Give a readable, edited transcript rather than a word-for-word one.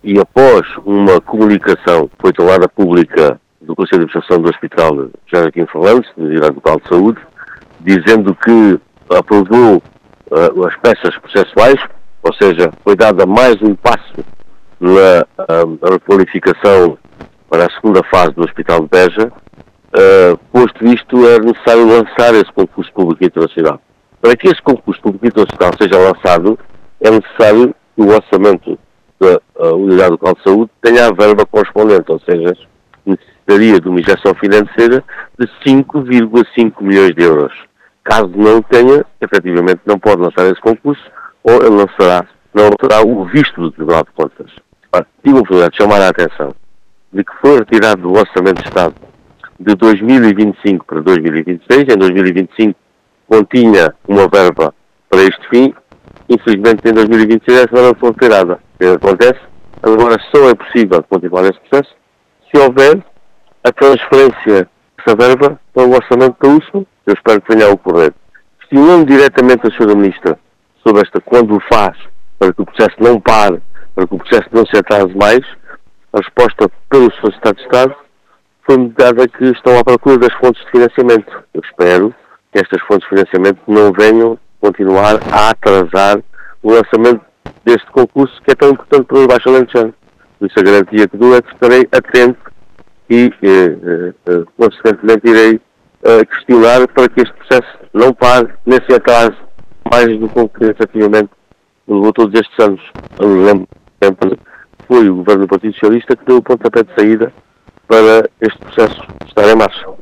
e após uma comunicação que foi tornada pública do Conselho de Administração do Hospital Joaquim Ferlandes, da Unidade Local de Saúde, dizendo que aprovou as peças processuais, ou seja, foi dada mais um passo na requalificação para a segunda fase do Hospital de Beja. Posto isto, é necessário lançar esse concurso público internacional. Para que esse concurso público internacional seja lançado, é necessário que o orçamento da Unidade Local de Saúde tenha a verba correspondente, ou seja, necessitaria de uma injeção financeira de 5,5 milhões de euros. Caso não tenha, efetivamente não pode lançar esse concurso, ou ele não terá o visto do Tribunal de Contas. Tive a oportunidade de chamar a atenção de que foi retirado do Orçamento de Estado de 2025 para 2026. Em 2025 continha uma verba para este fim. Infelizmente, em 2026 essa verba foi retirada. O que acontece? Agora só é possível continuar esse processo se houver a transferência dessa verba para o Orçamento da USMA. Eu espero que venha a ocorrer. Questionando diretamente a Sra. Ministra sobre quando o faz, para que o processo não pare, para que o processo não se atrase mais, a resposta pelo Sr. Secretário de Estado foi-me dada que estão à procura das fontes de financiamento. Eu espero que estas fontes de financiamento não venham continuar a atrasar o lançamento deste concurso, que é tão importante para o Baixo Alentejano. Por isso a garantia que dou é que estarei atento e, consequentemente, irei questionar para que este processo não pare nesse atraso mais do que efetivamente levou todos estes anos. Eu lembro sempre foi o governo do Partido Socialista que deu o pontapé de saída para este processo estar em marcha.